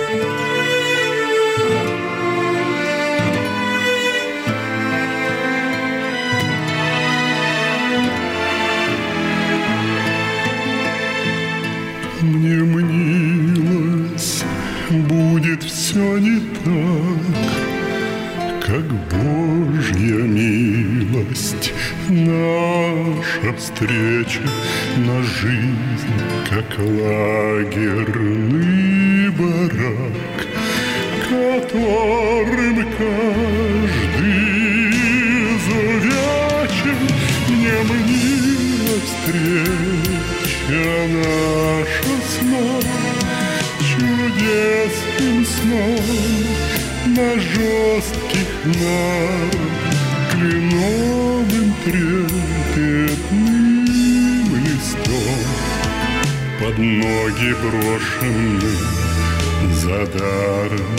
Мне мнилось, будет все не так, как Божья милость. Наша встреча на жизнь, как лагерный барак, которым каждый зувечен. Мне мнилась встреча наша сном, чудесным сном на жестких нарах, кленовым трепетным листом, под ноги брошенным за даром.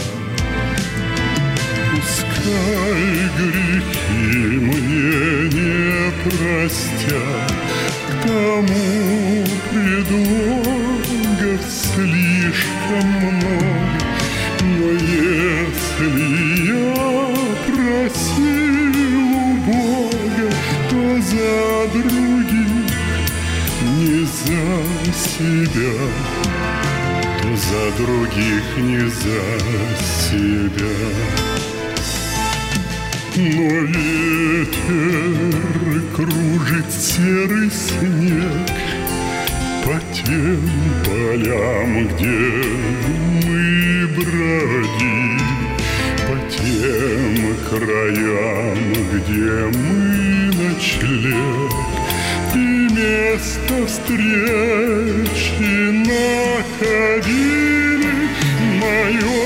Пускай грехи мне не простят, к тому предлогов слишком много. Но если я просил у Бога, то за других, не за себя, то за других, не за себя. Но ветер кружит серый снег по тем полям, где мы бродим, по тем краям, где мы ночлег, и место встречи находили. Мое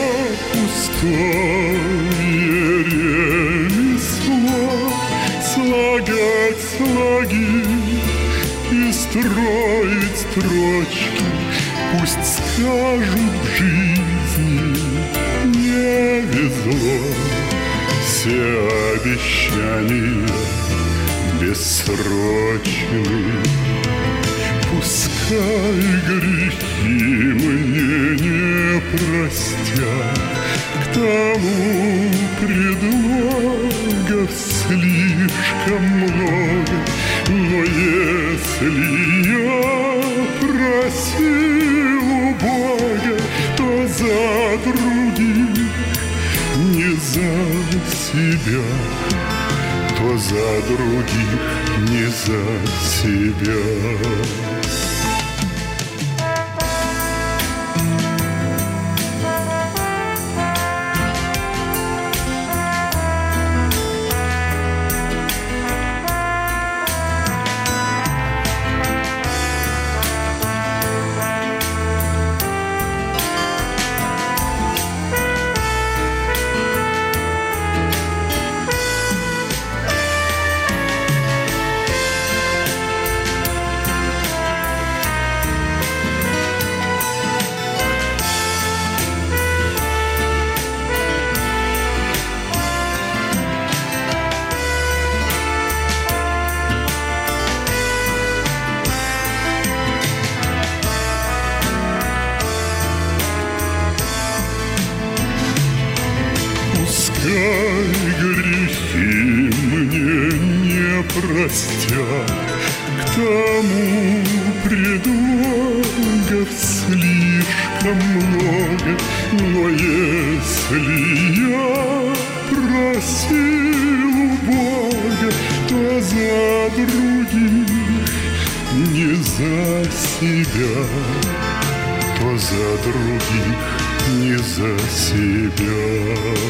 пустое ремесло слагать слоги и строить строчки. Пусть скажут, в жизни не везло, все обещания бессрочны. Пускай грехи мне не простят, к тому предлогов слишком много. Но если я просил у Бога, то за других, не за себя, то за других, не за себя. Пускай грехи мне не простят, к тому предлогов слишком много. Но если я просил у Бога, то за других, не за себя, то за других, не за себя.